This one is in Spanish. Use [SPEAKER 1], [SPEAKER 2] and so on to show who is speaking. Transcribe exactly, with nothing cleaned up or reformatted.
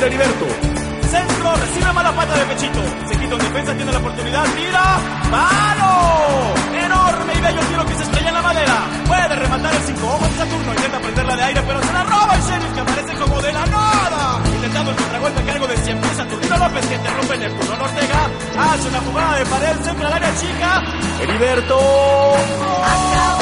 [SPEAKER 1] tira Heriberto. Centro, recibe mala pata de pechito. Se quita un defensa, tiene la oportunidad, tira. ¡Palo! Enorme y bello tiro que se estrella en la madera. Puede rematar el cinco ojos de Saturno. Intenta prenderla de aire, pero se la roba el Sheriff, que aparece como de la nada. Intentando el contragolpe a cargo de cien pies Saturnino López, que interrumpe Neptuno Ortega. Hace una jugada de pared, centra al área chica. Heriberto.
[SPEAKER 2] Acabó.